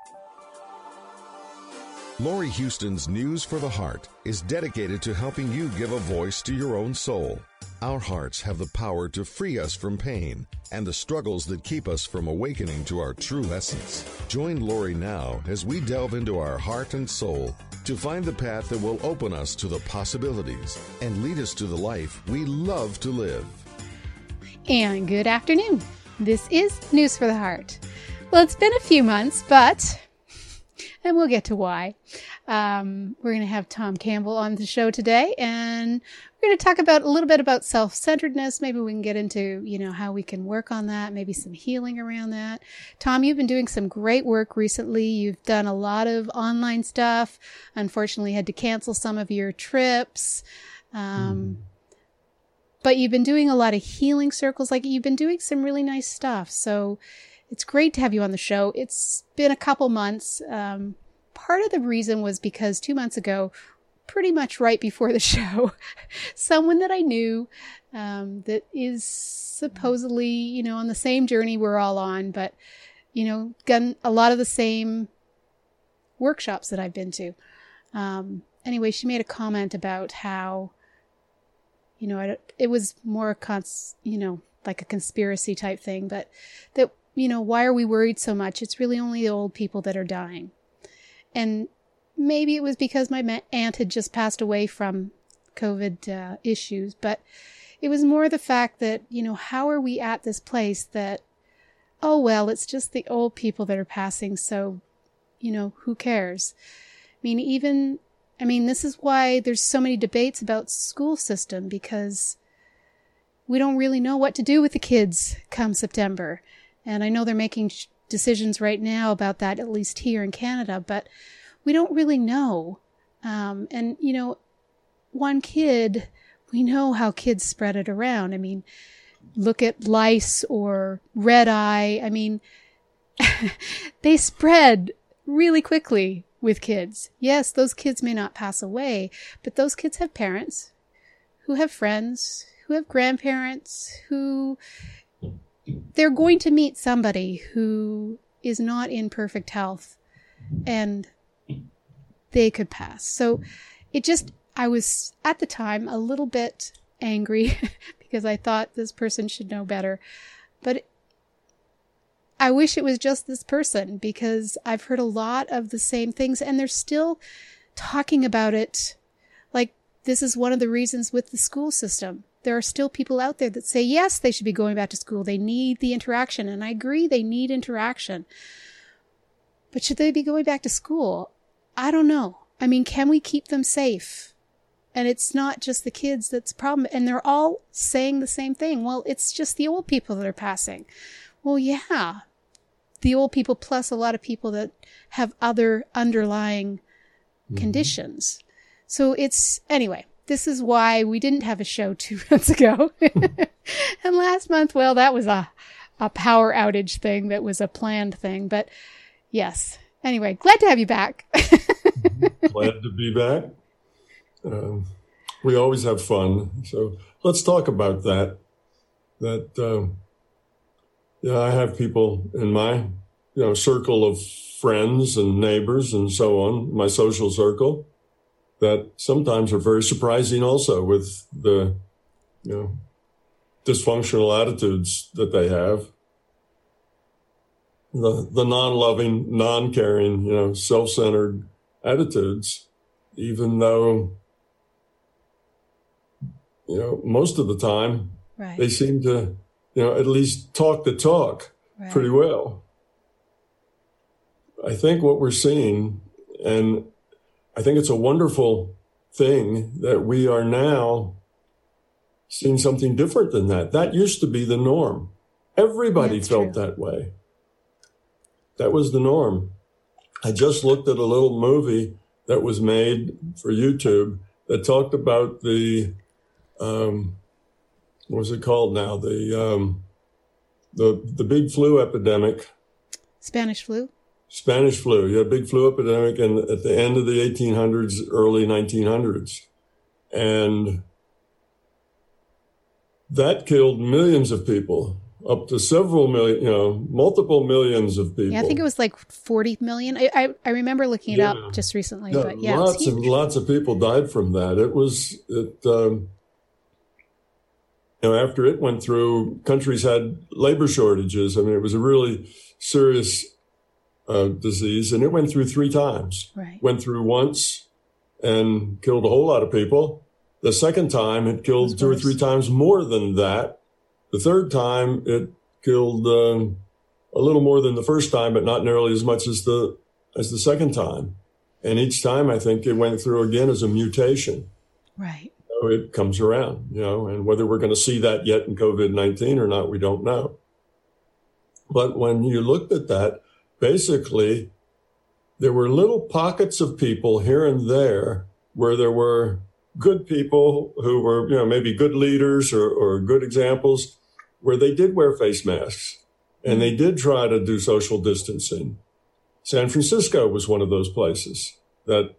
Lori Houston's News for the Heart is dedicated to helping you give a voice to your own soul. Our hearts have the power to free us from pain and the struggles that keep us from awakening to our true essence. Join Lori now as we delve into our heart and soul to find the path that will open us to the possibilities and lead us to the life we love to live. And good afternoon. This is News for the Heart. Well, it's been a few months, and we'll get to why. We're going to have Tom Campbell on the show today, and we're going to talk about a little bit about self-centeredness. Maybe we can get into, how we can work on that, maybe some healing around that. Tom, you've been doing some great work recently. You've done a lot of online stuff. Unfortunately, had to cancel some of your trips. But you've been doing a lot of healing circles. You've been doing some really nice stuff. So it's great to have you on the show. It's been a couple months. Part of the reason was because 2 months ago, pretty much right before the show, someone that I knew that is supposedly, on the same journey we're all on, but, done a lot of the same workshops that I've been to. Anyway, she made a comment about how, it was more, like a conspiracy type thing, but that, why are we worried so much? It's really only the old people that are dying. And maybe it was because my aunt had just passed away from COVID issues, but it was more the fact that, how are we at this place that, oh, well, it's just the old people that are passing, so, who cares? This is why there's so many debates about school system, because we don't really know what to do with the kids come September. And I know they're making decisions right now about that, at least here in Canada, but we don't really know. One kid, we know how kids spread it around. Look at lice or red eye. They spread really quickly with kids. Yes, those kids may not pass away, but those kids have parents who have friends, who have grandparents, who they're going to meet somebody who is not in perfect health, and they could pass. So I was at the time a little bit angry because I thought this person should know better, but I wish it was just this person, because I've heard a lot of the same things and they're still talking about it. This is one of the reasons with the school system. There are still people out there that say, yes, they should be going back to school. They need the interaction. And I agree, they need interaction. But should they be going back to school? I don't know. Can we keep them safe? And it's not just the kids that's the problem. And they're all saying the same thing. Well, it's just the old people that are passing. Well, yeah. The old people plus a lot of people that have other underlying conditions. So anyway, this is why we didn't have a show 2 months ago. And last month, well, that was a power outage thing that was a planned thing. But yes, anyway, glad to have you back. Glad to be back. We always have fun. So let's talk about that. I have people in my, circle of friends and neighbors and so on, my social circle, that sometimes are very surprising also with the, dysfunctional attitudes that they have. The non-loving, non-caring, self-centered attitudes, even though, most of the time, right, they seem to, at least talk the talk right, pretty well. I think what we're seeing, and I think it's a wonderful thing that we are now seeing something different than that. That used to be the norm. Everybody felt that way. That was the norm. I just looked at a little movie that was made for YouTube that talked about the, what was it called now? The big flu epidemic. Spanish flu? Spanish flu. You had a big flu epidemic at the end of the 1800s, early 1900s. And that killed millions of people. up to several million, multiple millions of people. Yeah, I think it was like 40 million. I remember looking it up just recently, Yeah, but yeah, lots and lots of people died from that. After it went through, countries had labor shortages. I mean, it was a really serious disease, and it went through 3 times. Right. Went through once and killed a whole lot of people. The second time, it killed 2 or 3 times more than that. The third time, it killed a little more than the first time, but not nearly as much as the second time. And each time, I think it went through again as a mutation. Right. So it comes around, and whether we're going to see that yet in COVID-19 or not, we don't know. But when you looked at that, basically, there were little pockets of people here and there where there were good people who were, maybe good leaders or good examples, where they did wear face masks and they did try to do social distancing. San Francisco was one of those places that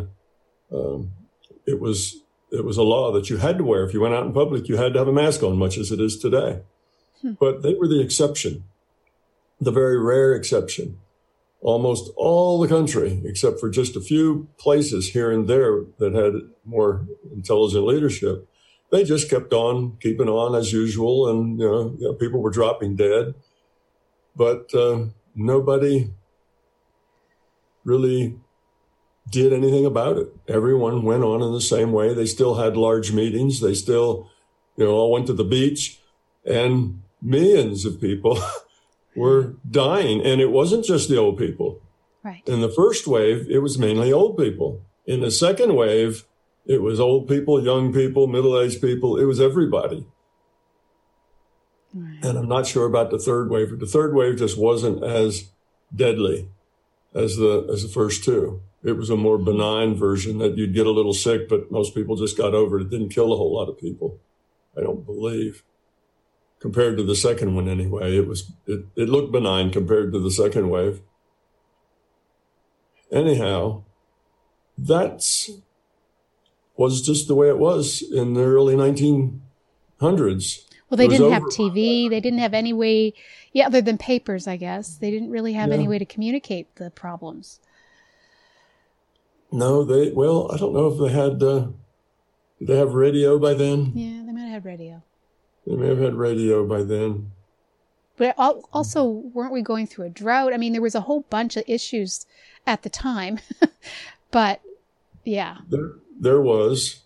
it was a law that you had to wear. If you went out in public, you had to have a mask on, much as it is today. But they were the exception, the very rare exception. Almost all the country, except for just a few places here and there that had more intelligent leadership, they just kept on keeping on as usual. And, people were dropping dead. But nobody really did anything about it. Everyone went on in the same way. They still had large meetings. They still, all went to the beach, and millions of people were dying. And it wasn't just the old people. Right. In the first wave, it was mainly old people. In the second wave, it was old people, young people, middle-aged people. It was everybody. Right. And I'm not sure about the third wave. The third wave just wasn't as deadly as the first two. It was a more benign version that you'd get a little sick, but most people just got over it. It didn't kill a whole lot of people, I don't believe. Compared to the second one anyway, it looked benign compared to the second wave. Anyhow, that was just the way it was in the early 1900s. Well, they didn't have TV. They didn't have any way, other than papers, I guess. They didn't really have any way to communicate the problems. No, I don't know if they had, did they have radio by then? Yeah, they might have had radio. They may have had radio by then. But also, weren't we going through a drought? I mean, there was a whole bunch of issues at the time. But, yeah. There was.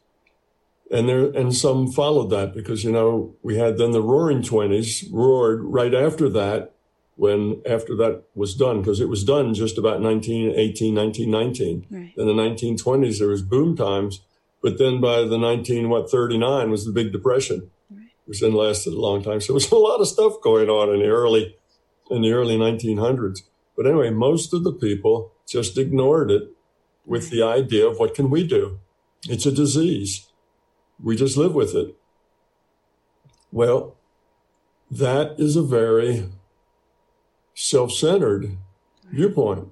And some followed that because, we had then the Roaring '20s roared right after that, after that was done, because it was done just about 1918, 1919. Right. In the 1920s, there was boom times. But then by the 39 was the Big Depression, right, which then lasted a long time. So there was a lot of stuff going on in the early 1900s. But anyway, most of the people just ignored it with the idea of what can we do? It's a disease. We just live with it. Well, that is a very self-centered viewpoint.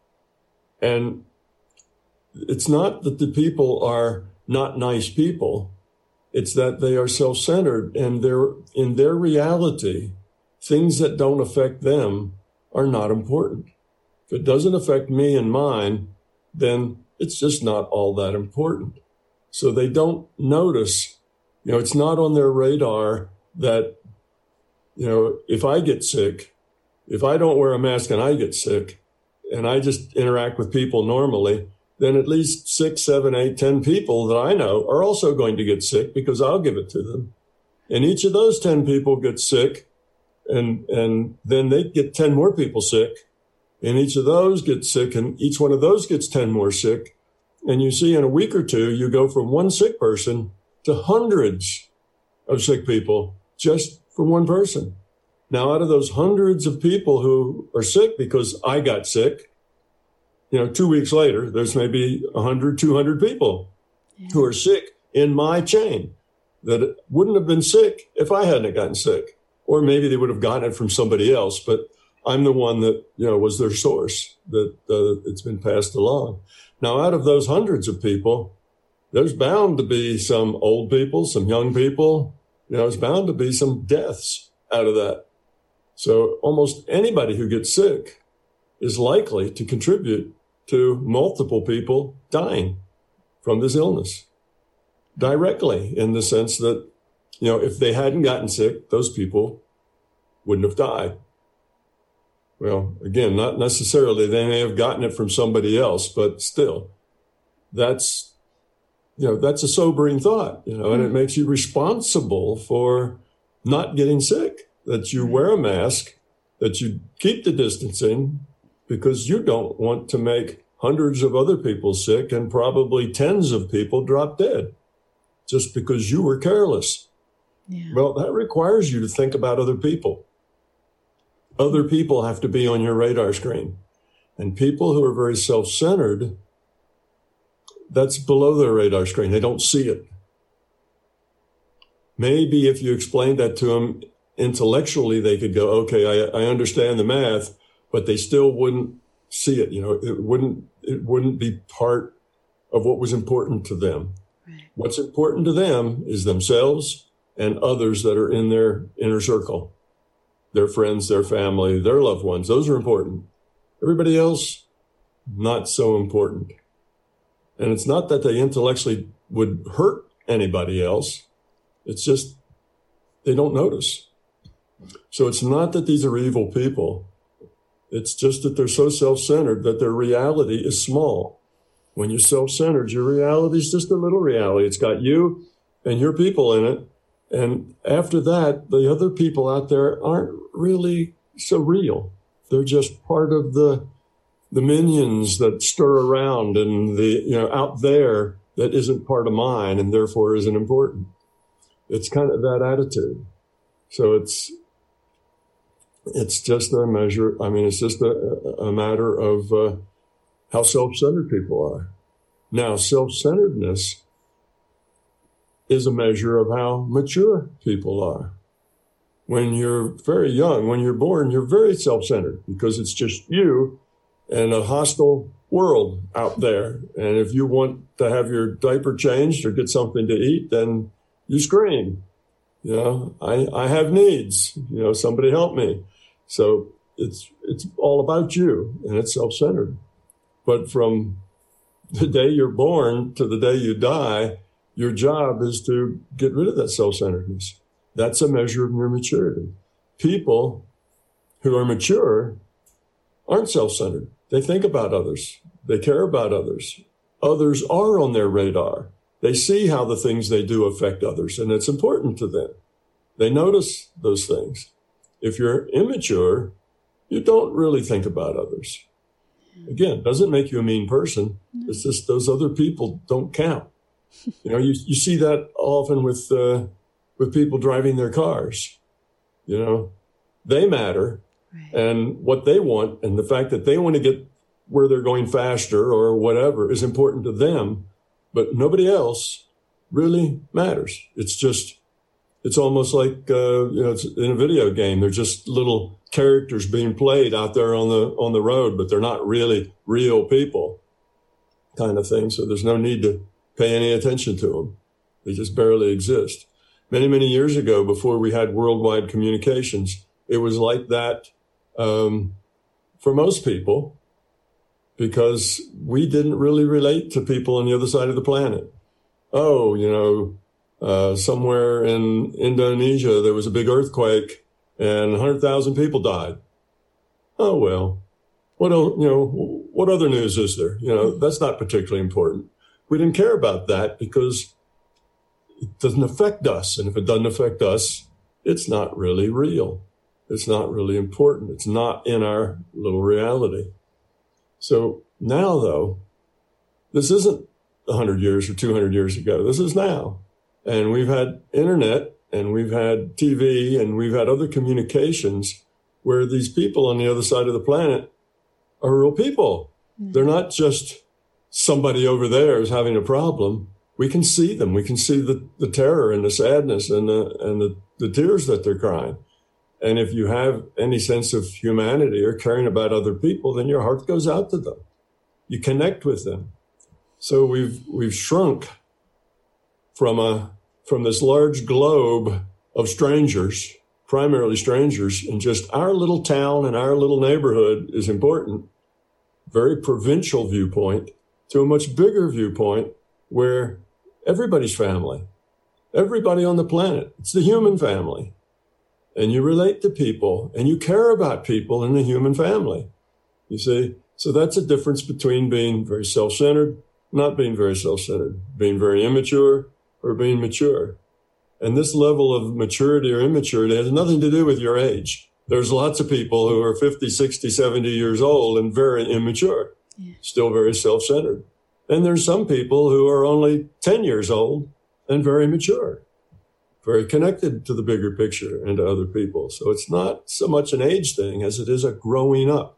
And it's not that the people are not nice people. It's that they are self-centered, and in their reality, things that don't affect them are not important. If it doesn't affect me and mine, then it's just not all that important. So they don't notice, it's not on their radar that, if I get sick, if I don't wear a mask and I get sick, and I just interact with people normally, then at least 6, 7, 8, 10 people that I know are also going to get sick because I'll give it to them. And each of those 10 people get sick, and then they get 10 more people sick, and each of those gets sick, and each one of those gets 10 more sick. And you see in a week or two, you go from one sick person to hundreds of sick people just from one person. Now, out of those hundreds of people who are sick because I got sick, 2 weeks later, there's maybe 100, 200 people who are sick in my chain that wouldn't have been sick if I hadn't gotten sick. Or maybe they would have gotten it from somebody else, but I'm the one that, was their source, that it's been passed along. Now, out of those hundreds of people, there's bound to be some old people, some young people. There's bound to be some deaths out of that. So almost anybody who gets sick is likely to contribute to multiple people dying from this illness directly, in the sense that, if they hadn't gotten sick, those people wouldn't have died. Well, again, not necessarily. They may have gotten it from somebody else, but still, that's a sobering thought, and it makes you responsible for not getting sick, that you wear a mask, that you keep the distancing, because you don't want to make hundreds of other people sick and probably tens of people drop dead just because you were careless. Yeah. Well, that requires you to think about other people. Other people have to be on your radar screen. And people who are very self-centered, that's below their radar screen. They don't see it. Maybe if you explained that to them intellectually, they could go, okay, I understand the math, but they still wouldn't see it. It wouldn't be part of what was important to them. Right. What's important to them is themselves and others that are in their inner circle, their friends, their family, their loved ones. Those are important. Everybody else, not so important. And it's not that they intellectually would hurt anybody else. It's just they don't notice. So it's not that these are evil people. It's just that they're so self-centered that their reality is small. When you're self-centered, your reality is just a little reality. It's got you and your people in it. And after that, the other people out there aren't really so real. They're just part of the minions that stir around and out there that isn't part of mine and therefore isn't important. It's kind of that attitude. So it's just a measure. I mean, it's just a matter of how self-centered people are. Now, self-centeredness is a measure of how mature people are. When you're very young, when you're born, you're very self-centered because it's just you and a hostile world out there. And if you want to have your diaper changed or get something to eat, then you scream. I have needs. Somebody help me. So it's all about you, and it's self-centered. But from the day you're born to the day you die, your job is to get rid of that self-centeredness. That's a measure of your maturity. People who are mature aren't self-centered. They think about others. They care about others. Others are on their radar. They see how the things they do affect others, and it's important to them. They notice those things. If you're immature, you don't really think about others. Again, it doesn't make you a mean person. It's just those other people don't count. You see that often with people driving their cars. They matter, right. And what they want and the fact that they want to get where they're going faster or whatever is important to them, but nobody else really matters. It's almost like, it's in a video game. They're just little characters being played out there on the road, but they're not really real people kind of thing. So there's no need to pay any attention to them. They just barely exist. Many, many years ago, before we had worldwide communications, it was like that for most people because we didn't really relate to people on the other side of the planet. Somewhere in Indonesia, there was a big earthquake and 100,000 people died. Oh, well, what other news is there? That's not particularly important. We didn't care about that because it doesn't affect us. And if it doesn't affect us, it's not really real. It's not really important. It's not in our little reality. So now, though, this isn't 100 years or 200 years ago. This is now. And we've had internet and we've had TV and we've had other communications where these people on the other side of the planet are real people. Mm-hmm. They're not just somebody over there is having a problem. We can see them. We can see the terror and the sadness and the tears that they're crying. And if you have any sense of humanity or caring about other people, then your heart goes out to them. You connect with them. So we've shrunk from this large globe of strangers primarily strangers, and just our little town and our little neighborhood is important, very provincial viewpoint, to a much bigger viewpoint where everybody's family, everybody on the planet, it's the human family. And you relate to people and you care about people in the human family. You see? So that's a difference between being very self-centered, not being very self-centered, being very immature or being mature. And this level of maturity or immaturity has nothing to do with your age. There's lots of people who are 50, 60, 70 years old and very immature, still very self-centered. And there's some people who are only 10 years old and very mature, very connected to the bigger picture and to other people. So it's not so much an age thing as it is a growing up.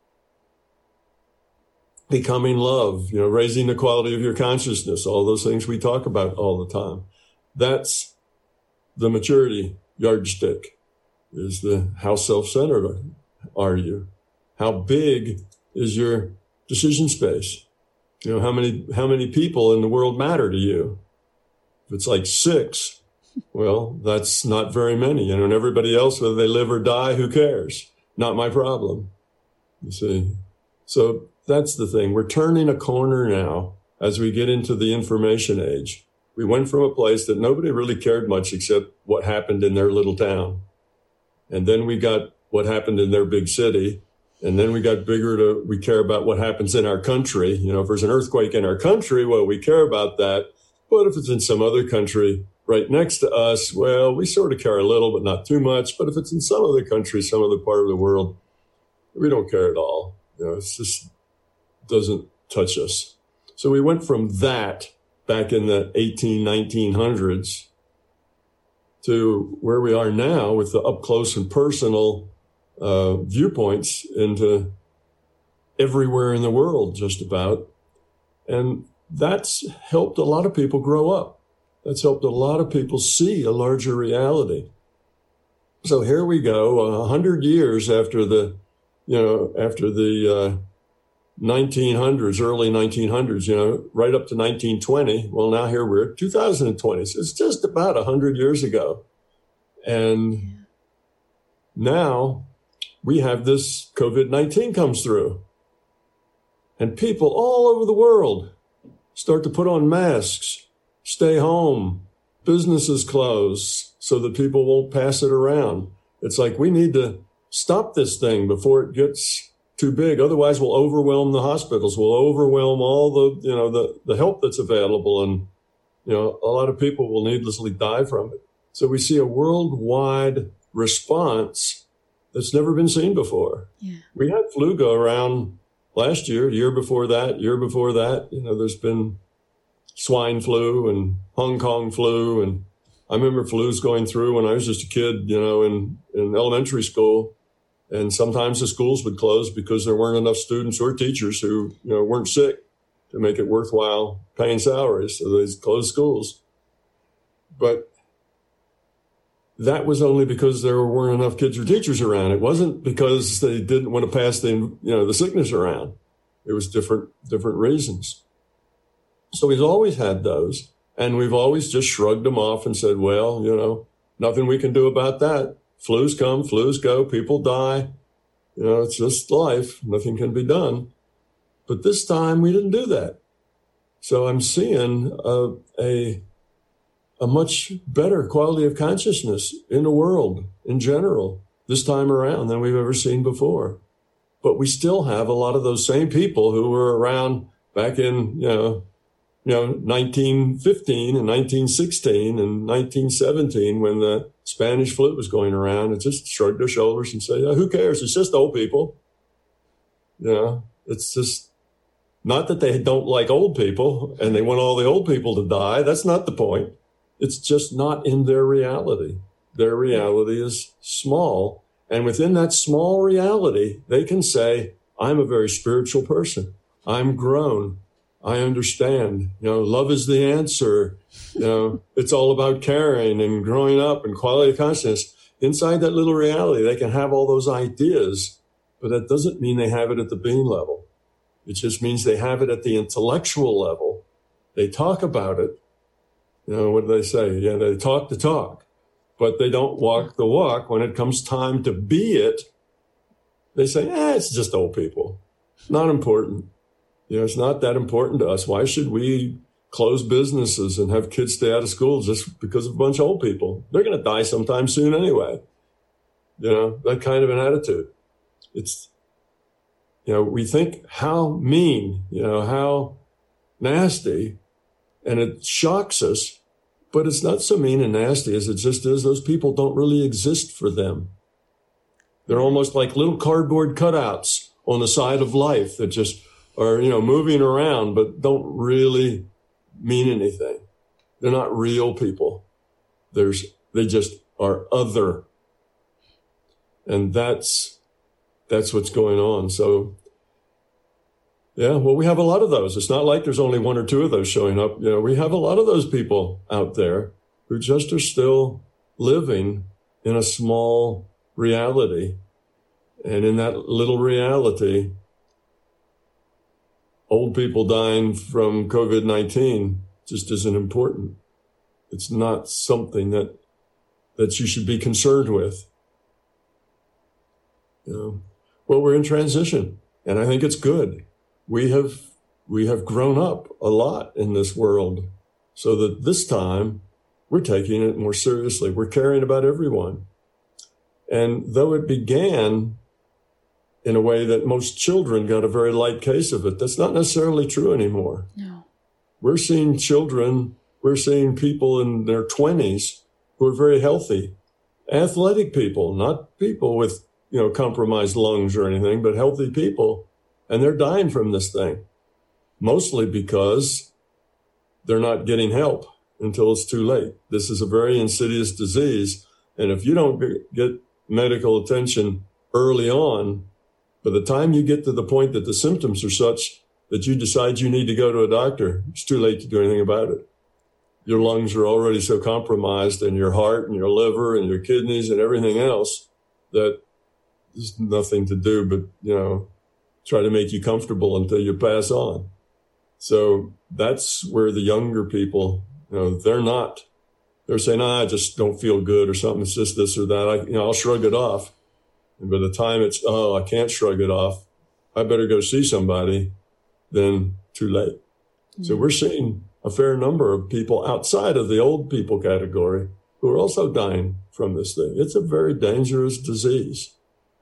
Becoming love, raising the quality of your consciousness, all those things we talk about all the time. That's the maturity yardstick, is how self-centered are you? How big is your decision space? How many people in the world matter to you? If it's like 6, well, that's not very many. And everybody else, whether they live or die, who cares? Not my problem. You see? So that's the thing. We're turning a corner now as we get into the information age. We went from a place that nobody really cared much except what happened in their little town. And then we got what happened in their big city. And then we got bigger we care about what happens in our country. If there's an earthquake in our country, well, we care about that. But if it's in some other country right next to us, well, we sort of care a little, but not too much. But if it's in some other country, some other part of the world, we don't care at all. It's just doesn't touch us. So we went from that back in the 1900s to where we are now with the up close and personal viewpoints into everywhere in the world, just about. And that's helped a lot of people grow up. That's helped a lot of people see a larger reality. So here we go, 100 years after the 1900s, early 1900s, right up to 1920. Well, now here we're at 2020. So it's just about 100 years ago. And now we have this COVID-19 comes through. And people all over the world start to put on masks, stay home, businesses close so that people won't pass it around. It's like we need to stop this thing before it gets too big. Otherwise, we'll overwhelm the hospitals. We'll overwhelm all the help that's available. And, a lot of people will needlessly die from it. So we see a worldwide response that's never been seen before. Yeah. We had flu go around last year, year before that. There's been swine flu and Hong Kong flu. And I remember flus going through when I was just a kid, in elementary school. And sometimes the schools would close because there weren't enough students or teachers who, weren't sick to make it worthwhile paying salaries. So they closed schools. But that was only because there weren't enough kids or teachers around. It wasn't because they didn't want to pass the sickness around. It was different reasons. So we've always had those. And we've always just shrugged them off and said, well, nothing we can do about that. Flus come, flus go, people die. It's just life. Nothing can be done. But this time we didn't do that. So I'm seeing a much better quality of consciousness in the world in general this time around than we've ever seen before. But we still have a lot of those same people who were around back in, 1915 and 1916 and 1917 when the Spanish flu was going around, and just shrugged their shoulders and say, who cares? It's just old people. It's just not that they don't like old people and they want all the old people to die. That's not the point. It's just not in their reality. Their reality is small. And within that small reality, they can say, I'm a very spiritual person. I'm grown. I understand, love is the answer. It's all about caring and growing up and quality of consciousness. Inside that little reality, they can have all those ideas, but that doesn't mean they have it at the being level. It just means they have it at the intellectual level. They talk about it. What do they say? Yeah, they talk the talk, but they don't walk the walk. When it comes time to be it, they say, it's just old people. Not important. It's not that important to us. Why should we close businesses and have kids stay out of school just because of a bunch of old people? They're going to die sometime soon anyway. That kind of an attitude. It's, we think how mean, how nasty, and it shocks us, but it's not so mean and nasty as it just is. Those people don't really exist for them. They're almost like little cardboard cutouts on the side of life that just are, moving around, but don't really mean anything. They're not real people. They just are other. And that's what's going on. So, we have a lot of those. It's not like there's only one or two of those showing up. We have a lot of those people out there who just are still living in a small reality. And in that little reality, old people dying from COVID-19 just isn't important. It's not something that you should be concerned with. We're in transition, and I think it's good. We have grown up a lot in this world, so that this time we're taking it more seriously. We're caring about everyone. And though it began in a way that most children got a very light case of it, that's not necessarily true anymore. No. We're seeing people in their 20s who are very healthy, athletic people, not people with, compromised lungs or anything, but healthy people. And they're dying from this thing, mostly because they're not getting help until it's too late. This is a very insidious disease. And if you don't get medical attention early on, by the time you get to the point that the symptoms are such that you decide you need to go to a doctor, it's too late to do anything about it. Your lungs are already so compromised, and your heart and your liver and your kidneys and everything else, that there's nothing to do but, try to make you comfortable until you pass on. So that's where the younger people, they're saying, I just don't feel good or something. It's just this or that. I'll shrug it off. And by the time it's, I can't shrug it off, I better go see somebody, then too late. Mm-hmm. So we're seeing a fair number of people outside of the old people category who are also dying from this thing. It's a very dangerous disease.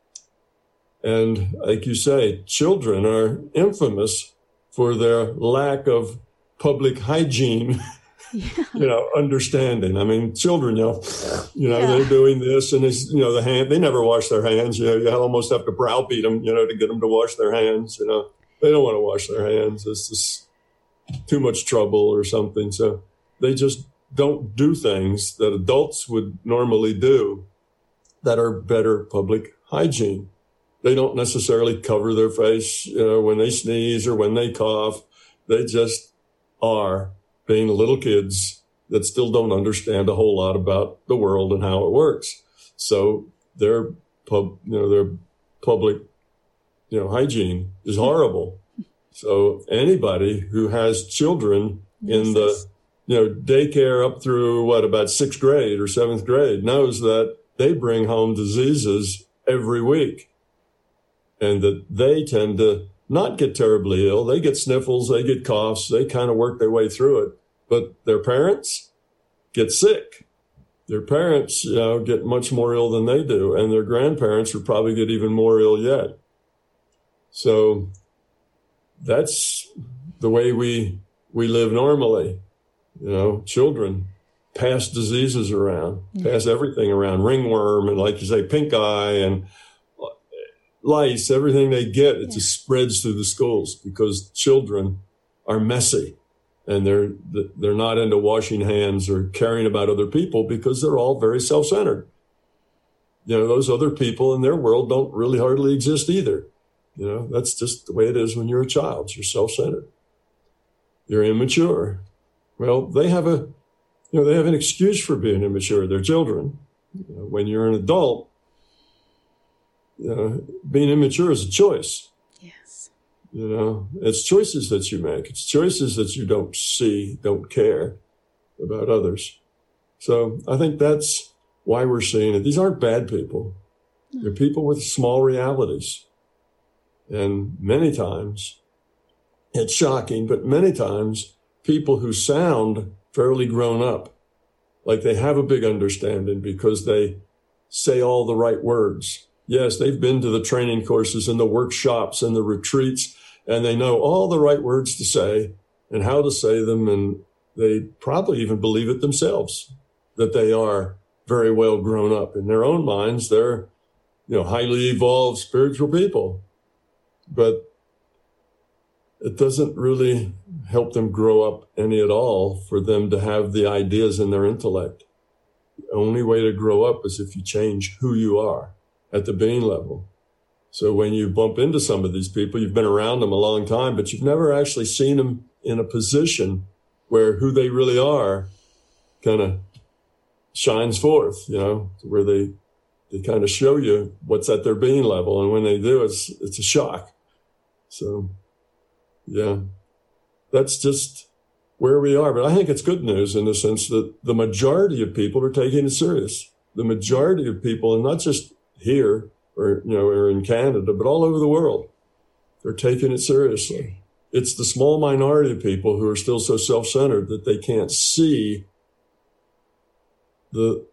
And like you say, children are infamous for their lack of public hygiene, understanding. I mean, children, they're doing this, and it's, they never wash their hands. You almost have to browbeat them, to get them to wash their hands. They don't want to wash their hands. It's just too much trouble or something. So they just don't do things that adults would normally do that are better public hygiene. They don't necessarily cover their face, when they sneeze or when they cough. They just are being little kids that still don't understand a whole lot about the world and how it works. So their public, hygiene is horrible. So anybody who has children in the, daycare up through about 6th grade or 7th grade knows that they bring home diseases every week. And that they tend to not get terribly ill. They get sniffles, they get coughs, they kind of work their way through it. But their parents get sick. Their parents, get much more ill than they do. And their grandparents will probably get even more ill yet. So that's the way we live normally. Children pass diseases around, pass everything around, ringworm, and like you say, pink eye, and lice, everything they get, it just spreads through the schools because children are messy and they're not into washing hands or caring about other people because they're all very self-centered. Those other people in their world don't really hardly exist either. That's just the way it is when you're a child. You're self-centered. You're immature. Well, they have an excuse for being immature. They're children. When you're an adult, being immature is a choice. Yes. It's choices that you make. It's choices that you don't see, don't care about others. So I think that's why we're seeing it. These aren't bad people. They're people with small realities. And many times, it's shocking, but many times people who sound fairly grown up, like they have a big understanding because they say all the right words. Yes, they've been to the training courses and the workshops and the retreats, and they know all the right words to say and how to say them, and they probably even believe it themselves, that they are very well grown up. In their own minds, they're, highly evolved spiritual people. But it doesn't really help them grow up any at all for them to have the ideas in their intellect. The only way to grow up is if you change who you are at the being level. So when you bump into some of these people, you've been around them a long time, but you've never actually seen them in a position where who they really are kind of shines forth, where they kind of show you what's at their being level. And when they do, it's a shock. So, yeah, that's just where we are. But I think it's good news in the sense that the majority of people are taking it serious. The majority of people, and not just here or in Canada, but all over the world, they're taking it seriously. It's the small minority of people who are still so self-centered that they can't see they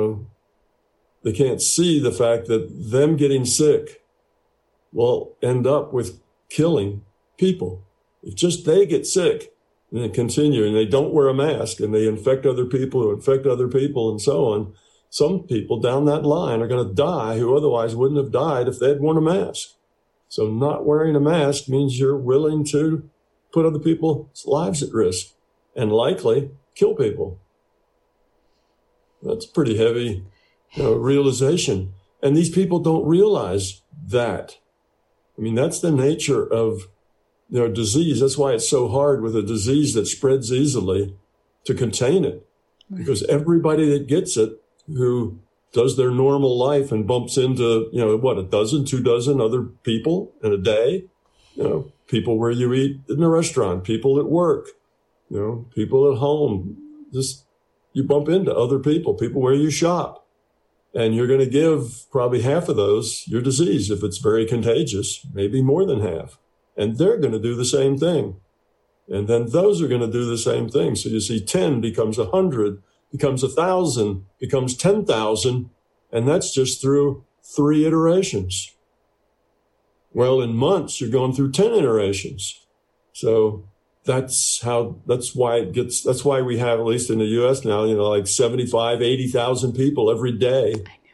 can't see the fact that them getting sick will end up with killing people. If just they get sick and they continue and they don't wear a mask and they infect other people who infect other people and so on, some people down that line are going to die who otherwise wouldn't have died if they had worn a mask. So not wearing a mask means you're willing to put other people's lives at risk and likely kill people. That's a pretty heavy realization. And these people don't realize that. I mean, that's the nature of disease. That's why it's so hard with a disease that spreads easily to contain it. Because everybody that gets it, who does their normal life and bumps into, a dozen, 2 dozen other people in a day, people where you eat in a restaurant, people at work, people at home, just you bump into other people where you shop. And you're going to give probably half of those your disease if it's very contagious, maybe more than half. And they're going to do the same thing. And then those are going to do the same thing. So you see 10 becomes 100, becomes 1,000, becomes 10,000. And that's just through 3 iterations. Well, in months, you're going through 10 iterations. So that's why we have, at least in the U.S. now, like 75, 80,000 people every day,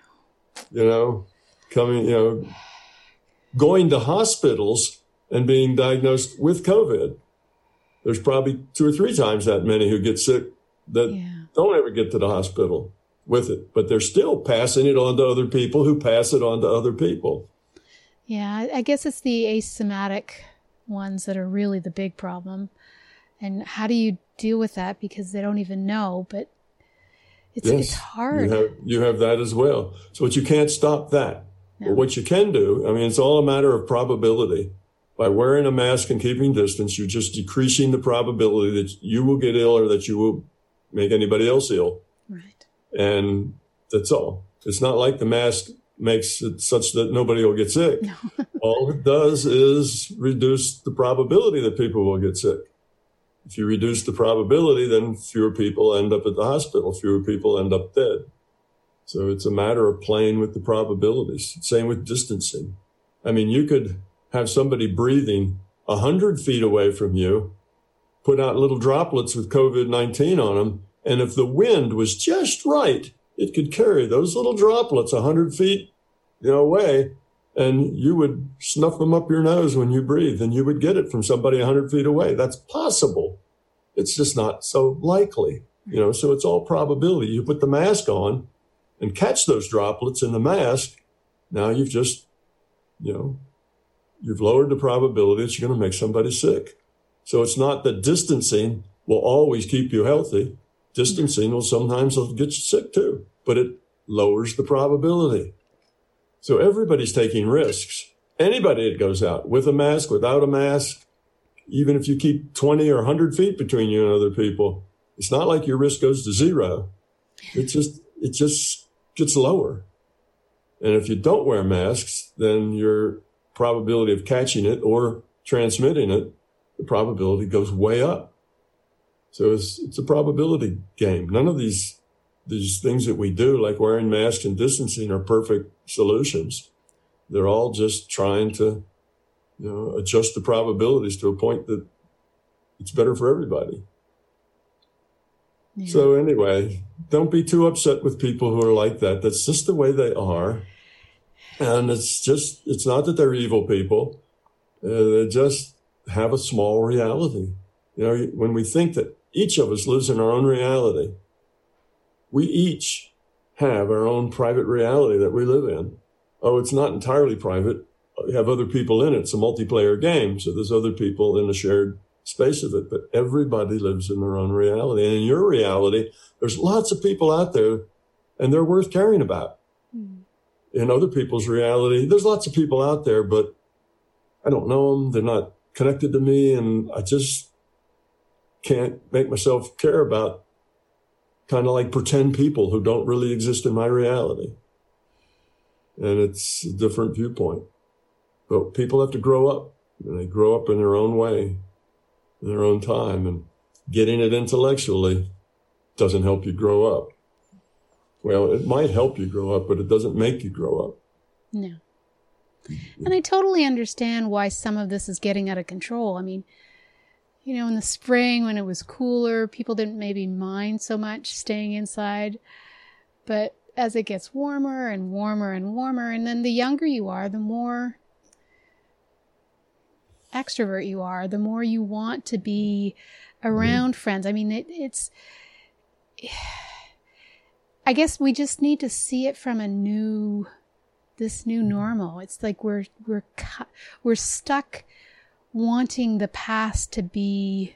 coming, going to hospitals and being diagnosed with COVID. There's probably 2 or 3 times that many who get sick that don't ever get to the hospital with it, but they're still passing it on to other people who pass it on to other people. Yeah, I guess it's the asymptomatic ones that are really the big problem. And how do you deal with that? Because they don't even know, but it's hard. You have that as well. So you can't stop that. No. But what you can do, it's all a matter of probability. By wearing a mask and keeping distance, you're just decreasing the probability that you will get ill or that you will make anybody else ill. Right. And that's all. It's not like the mask makes it such that nobody will get sick. No. All it does is reduce the probability that people will get sick. If you reduce the probability, then fewer people end up at the hospital, fewer people end up dead. So it's a matter of playing with the probabilities. Same with distancing. You could have somebody breathing 100 feet away from you, put out little droplets with COVID-19 on them, and if the wind was just right, it could carry those little droplets 100 feet away, and you would snuff them up your nose when you breathe, and you would get it from somebody 100 feet away. That's possible. It's just not so likely, so it's all probability. You put the mask on and catch those droplets in the mask. Now you've just, you've lowered the probability that you're going to make somebody sick. So it's not that distancing will always keep you healthy. Distancing will sometimes get you sick too, but it lowers the probability. So everybody's taking risks. Anybody that goes out with a mask, without a mask, even if you keep 20 or 100 feet between you and other people, it's not like your risk goes to zero. It just gets lower. And if you don't wear masks, then your probability of catching it or transmitting it, the probability goes way up. So it's a probability game. None of these things that we do, like wearing masks and distancing, are perfect solutions. They're all just trying to, adjust the probabilities to a point that it's better for everybody. Yeah. So anyway, don't be too upset with people who are like that. That's just the way they are. And it's not that they're evil people. They just have a small reality. When we think that each of us lives in our own reality, we each have our own private reality that we live in. Oh, it's not entirely private. We have other people in it. It's a multiplayer game, so there's other people in a shared space of it. But everybody lives in their own reality. And in your reality, there's lots of people out there, and they're worth caring about. In other people's reality, there's lots of people out there, but I don't know them. They're not connected to me, and I just can't make myself care about kind of like pretend people who don't really exist in my reality. And it's a different viewpoint. But people have to grow up, and they grow up in their own way, in their own time, and getting it intellectually doesn't help you grow up. Well, it might help you grow up, but it doesn't make you grow up. No. And I totally understand why some of this is getting out of control. I mean, in the spring when it was cooler, people didn't maybe mind so much staying inside. But as it gets warmer and warmer and warmer, and then the younger you are, the more extrovert you are, the more you want to be around friends. I mean, it's... I guess we just need to see it from this new normal. It's like we're stuck wanting the past to be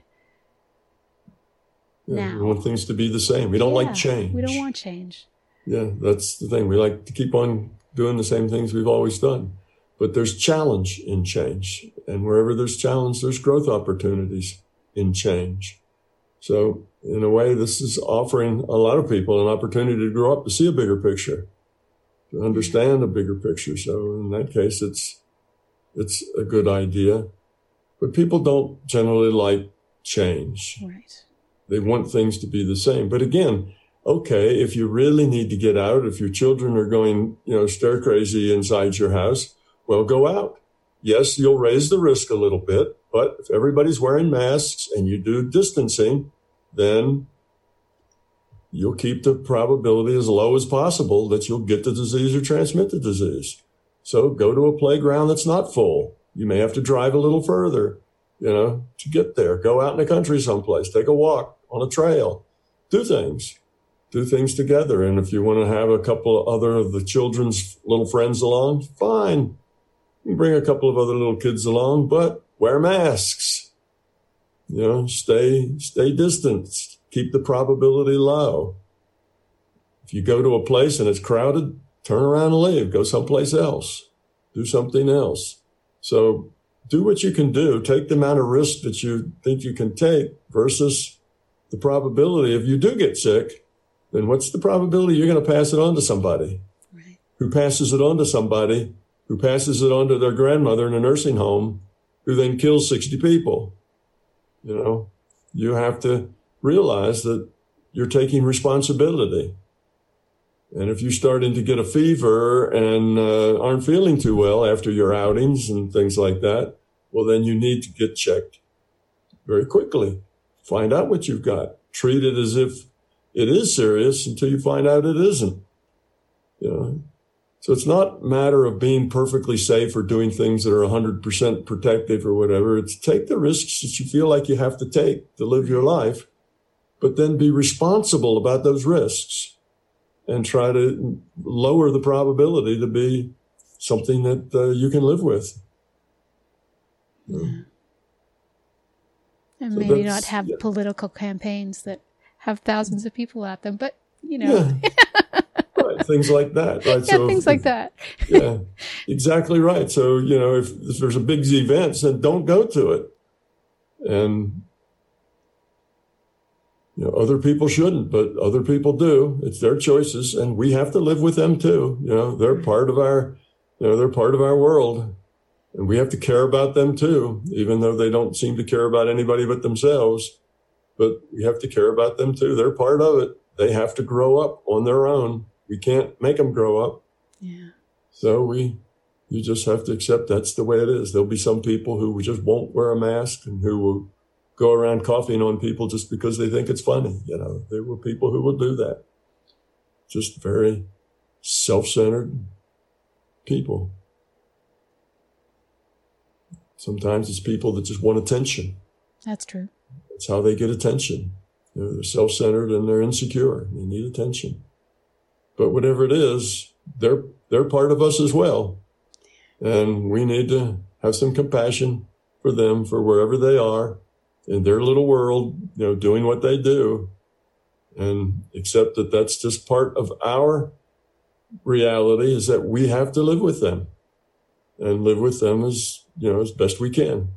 now. We want things to be the same. We don't like change. We don't want change. Yeah, that's the thing. We like to keep on doing the same things we've always done. But there's challenge in change. And wherever there's challenge, there's growth opportunities in change. So in a way, this is offering a lot of people an opportunity to grow up, to see a bigger picture, to understand a bigger picture. So in that case, it's a good idea. But people don't generally like change. Right. They want things to be the same. But again, okay, if you really need to get out, if your children are going, stir crazy inside your house, well, go out. Yes, you'll raise the risk a little bit, but if everybody's wearing masks and you do distancing, then you'll keep the probability as low as possible that you'll get the disease or transmit the disease. So go to a playground that's not full. You may have to drive a little further, to get there. Go out in the country someplace. Take a walk on a trail. Do things together. And if you want to have a couple of other of the children's little friends along, fine. You can bring a couple of other little kids along, but wear masks. Stay distant. Keep the probability low. If you go to a place and it's crowded, turn around and leave. Go someplace else. Do something else. So do what you can do. Take the amount of risk that you think you can take versus the probability. If you do get sick, then what's the probability you're going to pass it on to somebody? Right. Who passes it on to somebody who passes it on to their grandmother in a nursing home, who then kills 60 people. You have to realize that you're taking responsibility. And if you're starting to get a fever and aren't feeling too well after your outings and things like that, well, then you need to get checked very quickly. Find out what you've got. Treat it as if it is serious until you find out it isn't. So it's not a matter of being perfectly safe or doing things that are 100% protective or whatever. It's take the risks that you feel like you have to take to live your life, but then be responsible about those risks and try to lower the probability to be something that you can live with. Yeah. And so maybe not have political campaigns that have thousands of people at them, but, Yeah. Right, things like that. Right? Yeah, so things like that. Yeah, exactly right. So, if there's a big event, then don't go to it. And, Other people shouldn't, but other people do. It's their choices, and we have to live with them too. They're part of they're part of our world, and we have to care about them too, even though they don't seem to care about anybody but themselves. But we have to care about them too. They're part of it. They have to grow up on their own. We can't make them grow up. Yeah. So you just have to accept that's the way it is. There'll be some people who just won't wear a mask and who will go around coughing on people just because they think it's funny. There were people who would do that. Just very self-centered people. Sometimes it's people that just want attention. That's true. That's how they get attention. They're self-centered and they're insecure. They need attention. But whatever it is, they're part of us as well. And we need to have some compassion for them, for wherever they are in their little world, doing what they do, and accept that that's just part of our reality, is that we have to live with them and live with them as best we can.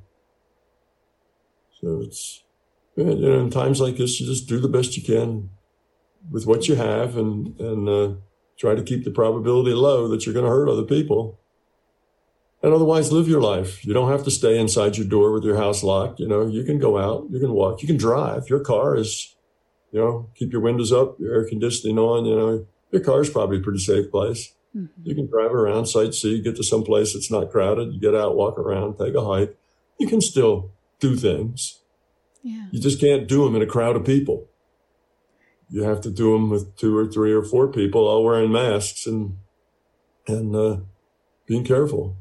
So it's, in times like this, you just do the best you can with what you have and try to keep the probability low that you're going to hurt other people. And otherwise, live your life. You don't have to stay inside your door with your house locked. You can go out, you can walk, you can drive. Your car is, keep your windows up, your air conditioning on. Your car is probably a pretty safe place. Mm-hmm. You can drive around, sightsee, get to some place that's not crowded. You get out, walk around, take a hike. You can still do things. Yeah. You just can't do them in a crowd of people. You have to do them with 2 or 3 or 4 people all wearing masks and being careful.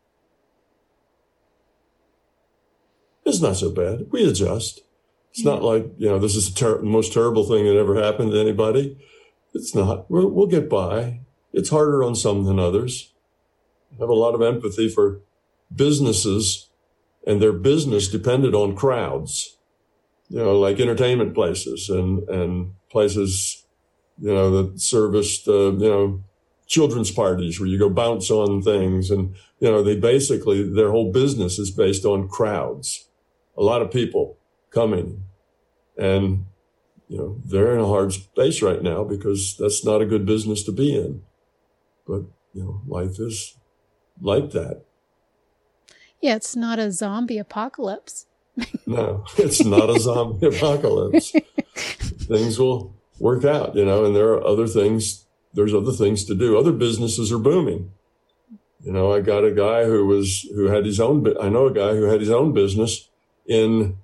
It's not so bad. We adjust. It's not like, this is the most terrible thing that ever happened to anybody. It's not. We'll get by. It's harder on some than others. I have a lot of empathy for businesses, and their business depended on crowds, like entertainment places and places, that serviced, children's parties where you go bounce on things. And, they basically, their whole business is based on crowds. A lot of people coming, and, they're in a hard space right now because that's not a good business to be in. But, life is like that. Yeah, it's not a zombie apocalypse. No, it's not a zombie apocalypse. Things will work out, and there are other things. There's other things to do. Other businesses are booming. I got a guy who had his own. I know a guy who had his own business in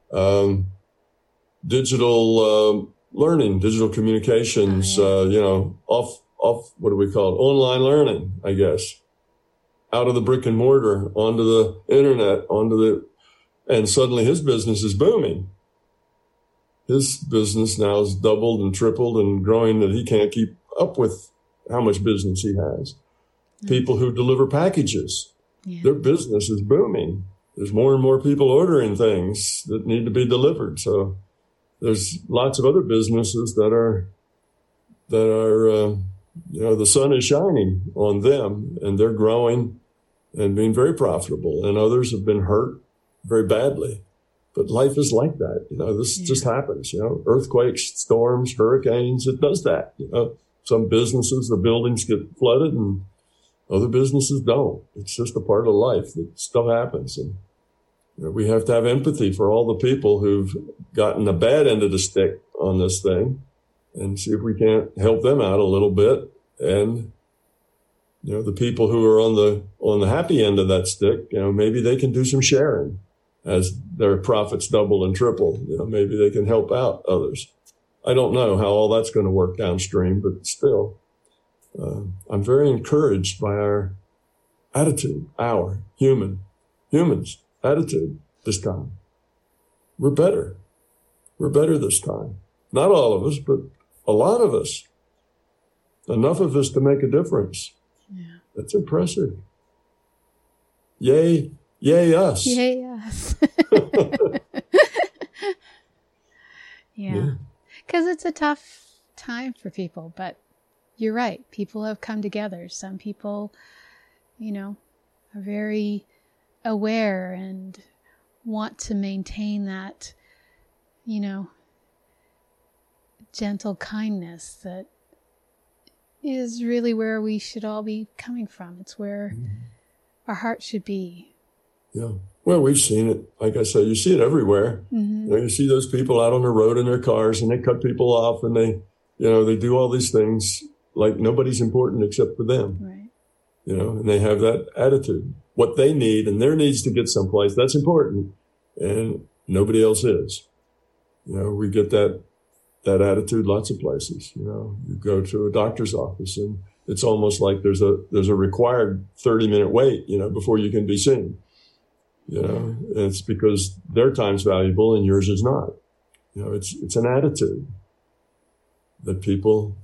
digital learning, digital communications. Off what do we call it? Online learning, I guess. Out of the brick and mortar onto the internet, and suddenly his business is booming. His business now is doubled and tripled and growing that he can't keep up with how much business he has. Mm-hmm. People who deliver packages, their business is booming. There's more and more people ordering things that need to be delivered. So there's lots of other businesses that are the sun is shining on them, and they're growing and being very profitable. And others have been hurt very badly. But life is like that. This just happens. Earthquakes, storms, hurricanes, it does that. Some businesses, the buildings get flooded and other businesses don't. It's just a part of life that stuff happens. And we have to have empathy for all the people who've gotten the bad end of the stick on this thing and see if we can't help them out a little bit. And, the people who are on the happy end of that stick, maybe they can do some sharing as their profits double and triple. Maybe they can help out others. I don't know how all that's going to work downstream, but still, I'm very encouraged by our attitude, our humans' attitude this time. We're better. We're better this time. Not all of us, but a lot of us. Enough of us to make a difference. Yeah. That's impressive. Yay us. Yay us. Yeah. Because it's a tough time for people, but you're right. People have come together. Some people, are very aware and want to maintain that, gentle kindness that is really where we should all be coming from. It's where our heart should be. Yeah. Well, we've seen it. Like I said, you see it everywhere. You see those people out on the road in their cars, and they cut people off, and they do all these things like nobody's important except for them. Right. And they have that attitude. What they need and their needs to get someplace, that's important. And nobody else is. We get that attitude lots of places. You go to a doctor's office, and it's almost like there's a required 30-minute wait, before you can be seen. It's because their time's valuable and yours is not. It's an attitude that people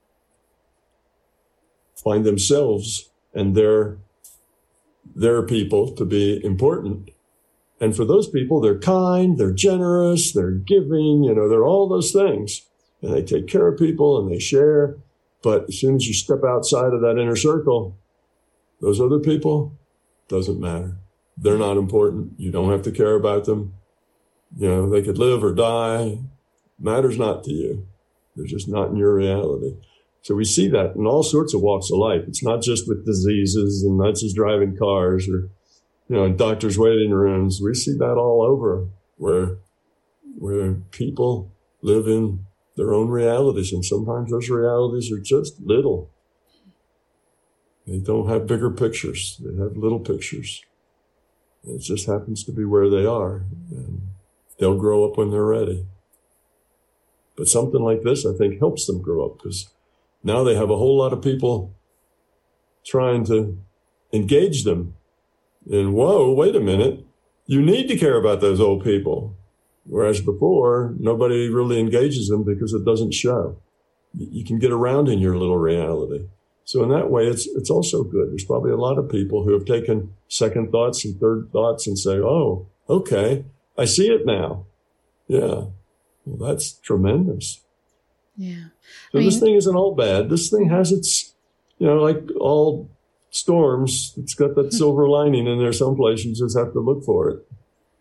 find themselves and their people to be important. And for those people, they're kind, they're generous, they're giving, they're all those things. And they take care of people and they share. But as soon as you step outside of that inner circle, those other people, doesn't matter. They're not important. You don't have to care about them. They could live or die. Matters not to you. They're just not in your reality. So we see that in all sorts of walks of life. It's not just with diseases and not just driving cars or, in doctors' waiting rooms. We see that all over where people live in their own realities. And sometimes those realities are just little. They don't have bigger pictures. They have little pictures. It just happens to be where they are. And they'll grow up when they're ready. But something like this, I think, helps them grow up, because now they have a whole lot of people trying to engage them. And whoa, wait a minute. You need to care about those old people. Whereas before, nobody really engages them because it doesn't show. You can get around in your little reality. So in that way, it's also good. There's probably a lot of people who have taken second thoughts and third thoughts and say, oh, okay, I see it now. Yeah. Well, that's tremendous. Yeah. So this thing isn't all bad. This thing has its, like all storms, it's got that silver lining in there someplace. You just have to look for it.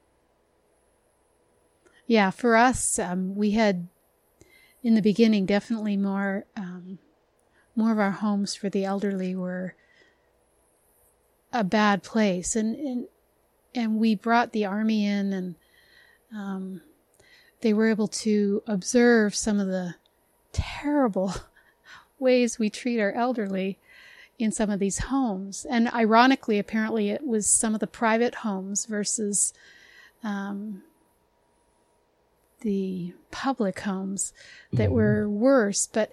Yeah, for us, we had, in the beginning, definitely more of our homes for the elderly were a bad place. And we brought the Army in, and they were able to observe some of the terrible ways we treat our elderly in some of these homes. And ironically, apparently, it was some of the private homes versus the public homes that were worse. But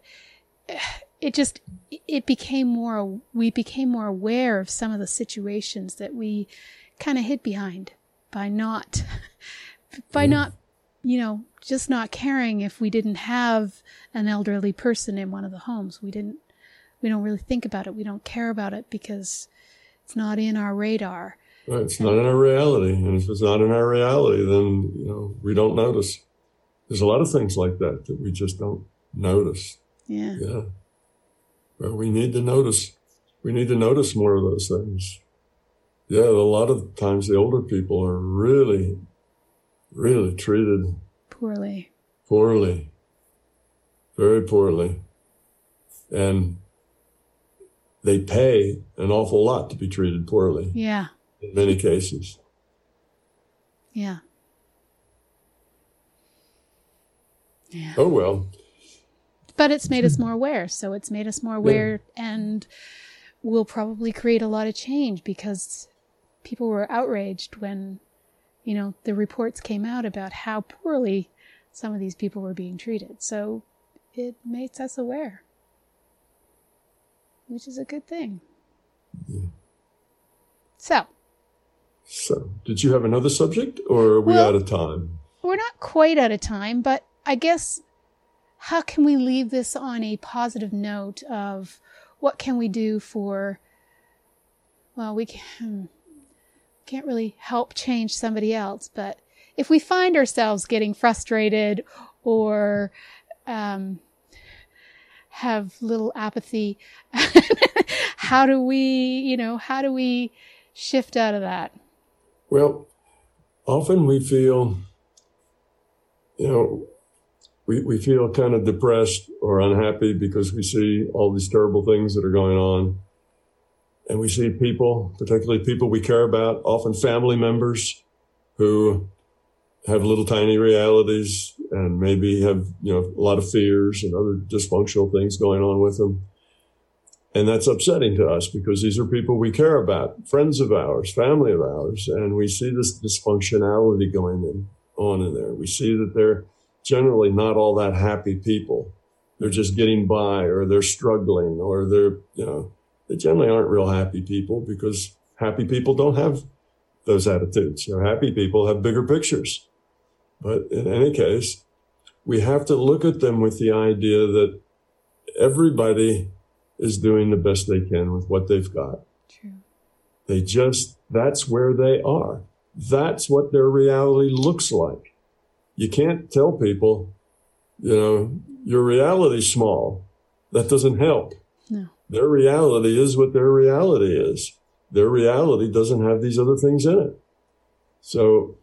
we became more aware of some of the situations that we kind of hid behind by not, just not caring if we didn't have an elderly person in one of the homes. We don't really think about it. We don't care about it because it's not in our radar. Right, it's not in our reality. And if it's not in our reality, then, we don't notice. There's a lot of things like that we just don't notice. Yeah. Yeah. Well, we need to notice. We need to notice more of those things. Yeah, a lot of times the older people are really, really treated poorly. Very poorly. And they pay an awful lot to be treated poorly. Yeah. In many cases. Yeah. Yeah. Oh, well. But it's made us more aware. So it's made us more aware, and will probably create a lot of change, because people were outraged when, the reports came out about how poorly some of these people were being treated. So it makes us aware, which is a good thing. Yeah. So, did you have another subject, or are we out of time? We're not quite out of time, but I guess, how can we leave this on a positive note of what can we do for, we can't really help change somebody else, but if we find ourselves getting frustrated or have little apathy, how do we shift out of that? Well, often we feel, we feel kind of depressed or unhappy because we see all these terrible things that are going on. And we see people, particularly people we care about, often family members who have little tiny realities and maybe have, a lot of fears and other dysfunctional things going on with them. And that's upsetting to us because these are people we care about, friends of ours, family of ours, and we see this dysfunctionality going on in there. We see that they're generally not all that happy people. They're just getting by, or they're struggling, or they generally aren't real happy people, because happy people don't have those attitudes. Happy people have bigger pictures. But in any case, we have to look at them with the idea that everybody is doing the best they can with what they've got. True. That's where they are. That's what their reality looks like. You can't tell people, your reality's small. That doesn't help. No. Their reality is what their reality is. Their reality doesn't have these other things in it. So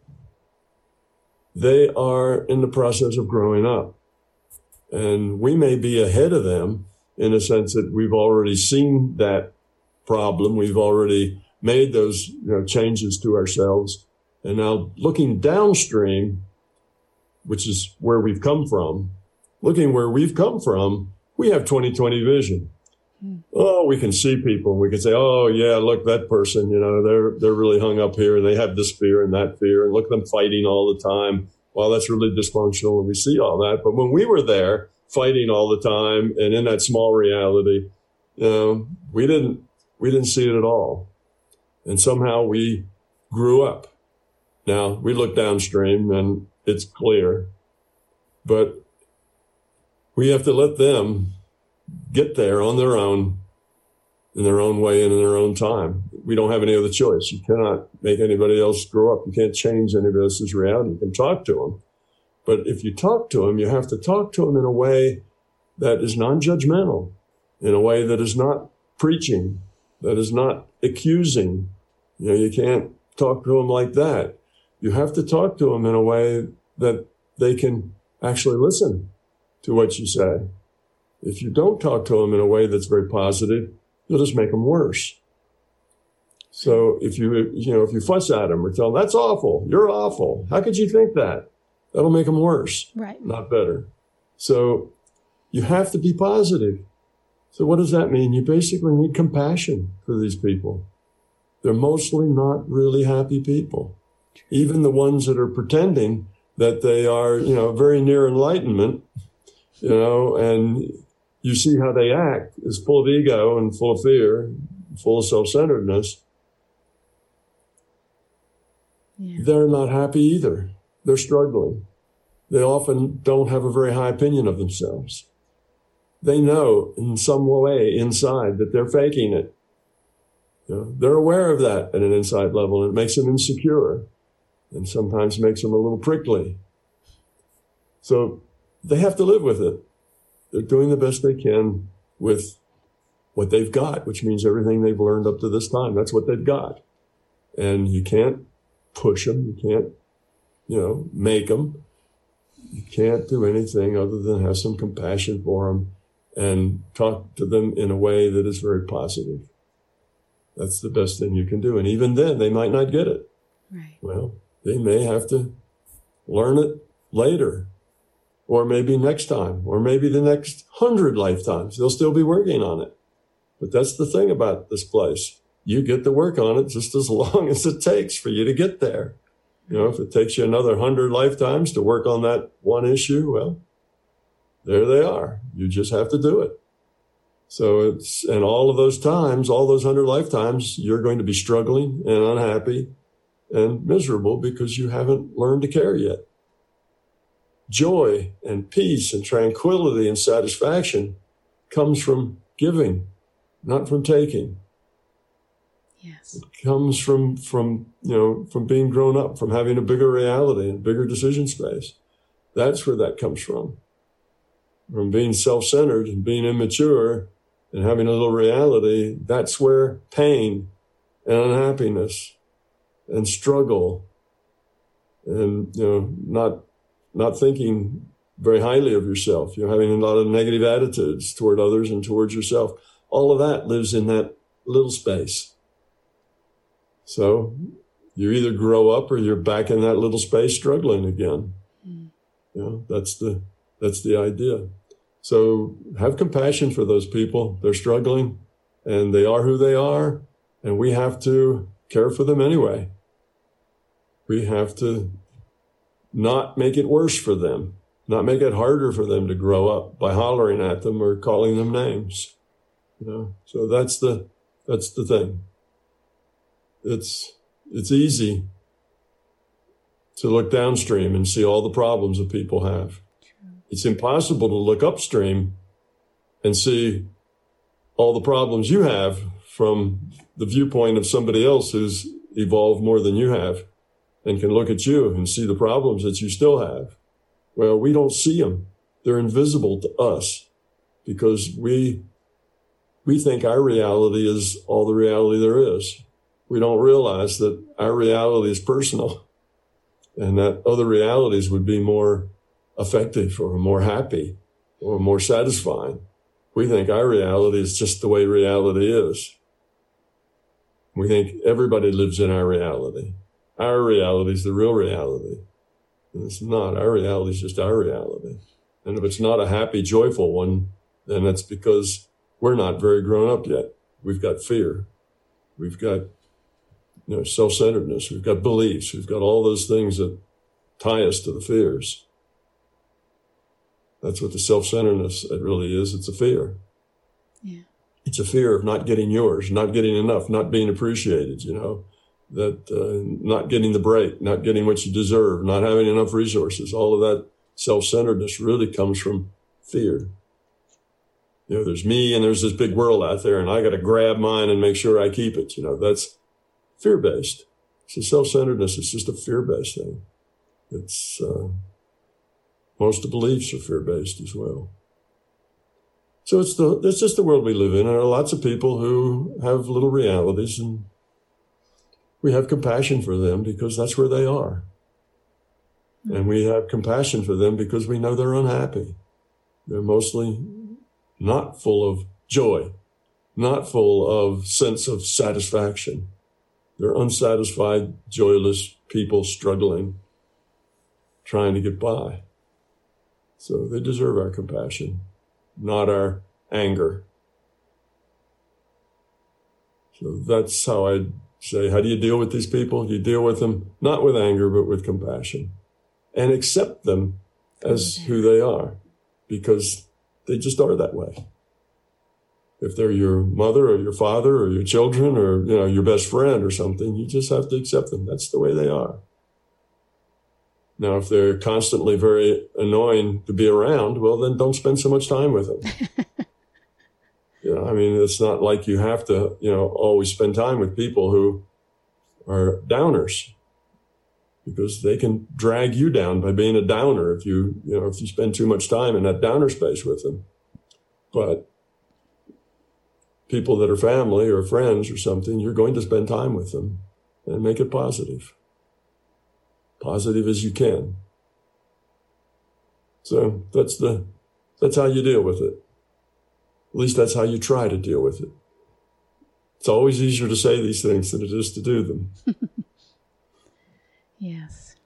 they are in the process of growing up. And we may be ahead of them in a sense that we've already seen that problem. We've already made those changes to ourselves. And now looking downstream, which is where we've come from, we have 20/20 vision. Oh, we can see people and we can say, oh, yeah, look, that person, they're really hung up here and they have this fear and that fear, and look at them fighting all the time. Well, that's really dysfunctional, and we see all that. But when we were there fighting all the time and in that small reality, we didn't see it at all. And somehow we grew up. Now, we look downstream and it's clear, but we have to let them get there on their own, in their own way and in their own time. We don't have any other choice. You cannot make anybody else grow up. You can't change anybody else's reality. You can talk to them. But if you talk to them, you have to talk to them in a way that is non-judgmental, in a way that is not preaching, that is not accusing. You can't talk to them like that. You have to talk to them in a way that they can actually listen to what you say. If you don't talk to them in a way that's very positive, you'll just make them worse. So if you fuss at them or tell them, that's awful, you're awful, how could you think that? That'll make them worse, right? Not better. So you have to be positive. So what does that mean? You basically need compassion for these people. They're mostly not really happy people. Even the ones that are pretending that they are, very near enlightenment, and you see how they act is full of ego and full of fear, full of self-centeredness. Yeah. They're not happy either. They're struggling. They often don't have a very high opinion of themselves. They know in some way inside that they're faking it. They're aware of that at an inside level, and it makes them insecure and sometimes makes them a little prickly. So they have to live with it. They're doing the best they can with what they've got, which means everything they've learned up to this time. That's what they've got. And you can't push them. You can't, make them. You can't do anything other than have some compassion for them and talk to them in a way that is very positive. That's the best thing you can do. And even then, they might not get it. Right. Well, they may have to learn it later, or maybe next time, or maybe the next 100 lifetimes. They'll still be working on it. But that's the thing about this place. You get to work on it just as long as it takes for you to get there. If it takes you another 100 lifetimes to work on that one issue, well, there they are. You just have to do it. So and all of those times, all those 100 lifetimes, you're going to be struggling and unhappy and miserable because you haven't learned to care yet. Joy and peace and tranquility and satisfaction comes from giving, not from taking. Yes. It comes from being grown up, from having a bigger reality and bigger decision space. That's where that comes from. From being self-centered and being immature and having a little reality, that's where pain and unhappiness and struggle and, not thinking very highly of yourself. You're having a lot of negative attitudes toward others and towards yourself. All of that lives in that little space. So you either grow up or you're back in that little space struggling again. Mm. You know, that's the idea. So have compassion for those people. They're struggling and they are who they are, and we have to care for them anyway. We have to not make it worse for them, not make it harder for them to grow up by hollering at them or calling them names. You know, so that's the thing. It's easy to look downstream and see all the problems that people have. It's impossible to look upstream and see all the problems you have from the viewpoint of somebody else who's evolved more than you have and can look at you and see the problems that you still have. Well, we don't see them. They're invisible to us because we think our reality is all the reality there is. We don't realize that our reality is personal and that other realities would be more effective or more happy or more satisfying. We think our reality is just the way reality is. We think everybody lives in our reality. Our reality is the real reality. And it's not. Our reality is just our reality. And if it's not a happy, joyful one, then that's because we're not very grown up yet. We've got fear. We've got, self-centeredness. We've got beliefs. We've got all those things that tie us to the fears. That's what the self-centeredness it really is. It's a fear. Yeah. It's a fear of not getting yours, not getting enough, not being appreciated, that not getting the break, not getting what you deserve, not having enough resources. All of that self-centeredness really comes from fear. There's me and there's this big world out there and I got to grab mine and make sure I keep it. That's fear-based. So self-centeredness is just a fear-based thing. It's, most of the beliefs are fear-based as well. So it's just the world we live in. And there are lots of people who have little realities, and we have compassion for them because that's where they are. Mm-hmm. And we have compassion for them because we know they're unhappy. They're mostly not full of joy, not full of sense of satisfaction. They're unsatisfied, joyless people struggling, trying to get by. So they deserve our compassion, not our anger. So that's how I say, how do you deal with these people? You deal with them not with anger, but with compassion, and accept them as who they are, because they just are that way. If they're your mother or your father or your children or, your best friend or something, you just have to accept them. That's the way they are. Now, if they're constantly very annoying to be around, well, then don't spend so much time with them. It's not like you have to, always spend time with people who are downers, because they can drag you down by being a downer if you spend too much time in that downer space with them. But people that are family or friends or something, you're going to spend time with them and make it positive. Positive as you can. So that's how you deal with it. At least that's how you try to deal with it. It's always easier to say these things than it is to do them. Yes.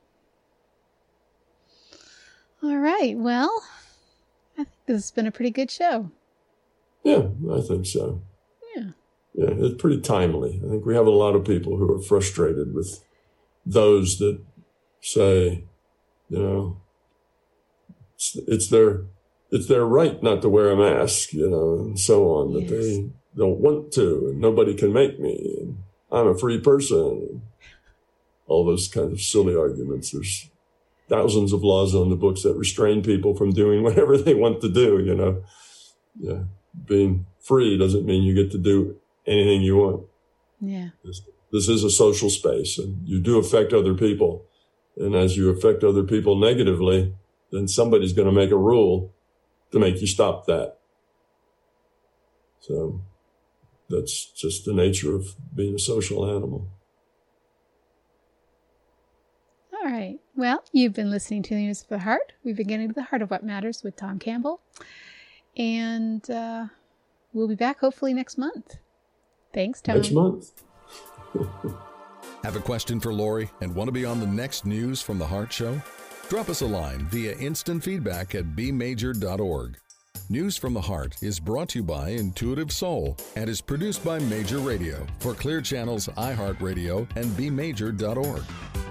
All right. Well, I think this has been a pretty good show. Yeah, I think so. Yeah. Yeah, it's pretty timely. I think we have a lot of people who are frustrated with those that say, it's their right not to wear a mask, and so on, that they don't want to, and nobody can make me, and I'm a free person, and all those kinds of silly arguments. There's thousands of laws on the books that restrain people from doing whatever they want to do, Yeah. Being free doesn't mean you get to do anything you want. Yeah. This is a social space, and you do affect other people. And as you affect other people negatively, then somebody's going to make a rule to make you stop that. So that's just the nature of being a social animal. All right. Well, you've been listening to the News of the Heart. We've been getting to the heart of what matters with Tom Campbell. And we'll be back hopefully next month. Thanks, Tom. Next month. Have a question for Lori and want to be on the next News from the Heart show? Drop us a line via instant feedback at bmajor.org. News from the Heart is brought to you by Intuitive Soul and is produced by Major Radio for Clear Channel's iHeartRadio and bmajor.org.